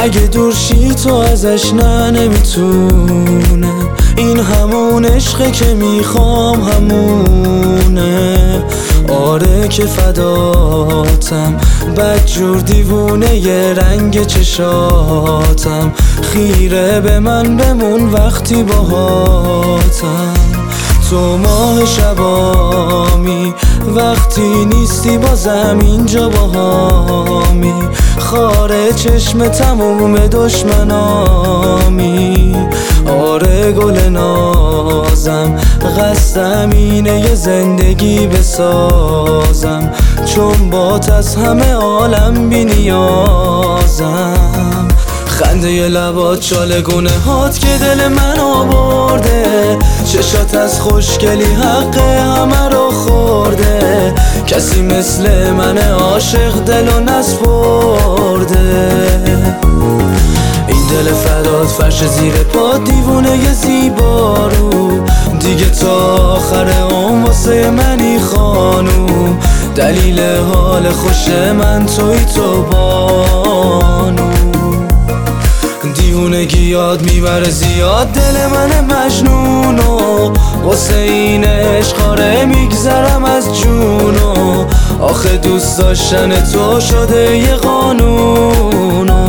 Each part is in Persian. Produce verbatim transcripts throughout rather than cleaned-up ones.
اگه دور شی تو ازش نه نمیتونه، این همون عشقه که میخوام همونه. آره که فداتم، بدجور دیوونه ی رنگ چشاتم، خیره به من بمون وقتی باهاتم. تو ماه شبامی وقتی نیستی بازم اینجا باهامی، خاره چشم تموم دشمنامی. آره گل نازم قصدم اینه یه زندگی بسازم، چون بات از همه عالم بی نیازم. خنده ی لبات چالگونه هات که دل من آورده، چشات از خوشگلی حق همه رو خورده. کسی مثل من عاشق دلو نسپرده. این دل فدات فرش زیر پا دیوونه ی زیبارو، دیگه تا آخر عمر واسه منی خانوم. دلیل حال خوش من توی تو بانو. دیوونگی یاد میبره زیاد دل من مجنونو، واسه این عشقاره میگذرم از جونو. آخه دوست داشتن تو شده یه قانونو.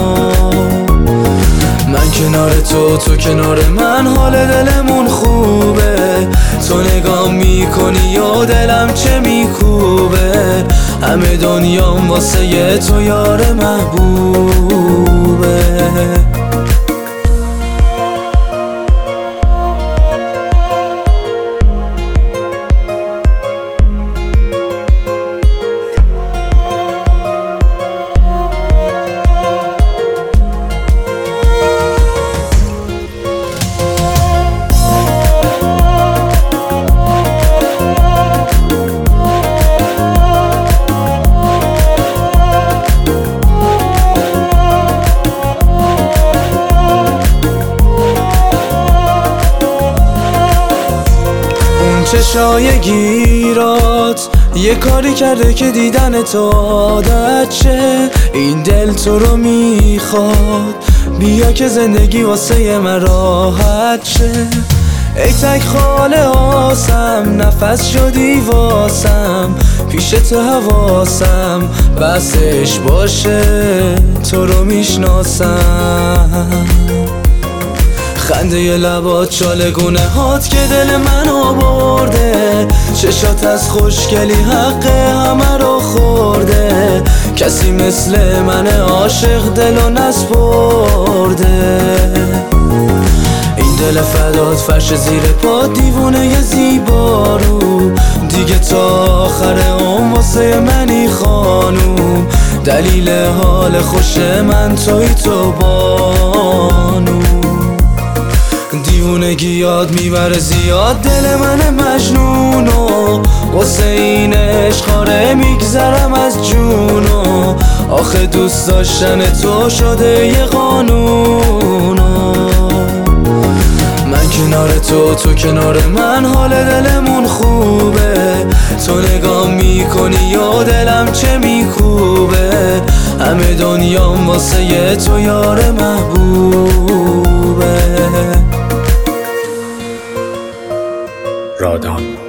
من کنار تو تو کنار من حال دلمون خوبه، تو نگاه میکنی و دلم چه میکوبه. همه دنیام واسه یه تو یار محبوبه. چشای گیرات یه کاری کرده که دیدن تو عادت شه. این دل تو رو میخواد، بیا که زندگی واسه من راحت شه. ای تک خاله آسم نفس شدی واسم، پیش تو حواسم بسش باشه تو رو میشناسم. خنده ی لبات چالگونه هات که دل من آورده، چشات از خوشگلی حق همه رو خورده. کسی مثل من عاشق دلو نسپرده. این دل فدات فرش زیر پا دیوونه ی زیبارو، دیگه تا آخر عمر واسه منی خانوم. دلیل حال خوش من توی تو بانو. دیوونگی یاد میبره زیاد دل من مجنونو، واسه این عشقاره میگذرم از جونو. آخه دوست داشتن تو شده یه قانونو. من کنار تو تو کنار من حال دلمون خوبه، تو نگاه میکنی و دلم چه میکوبه. همه دنیام واسه یه تو یار محبوبه. رادان.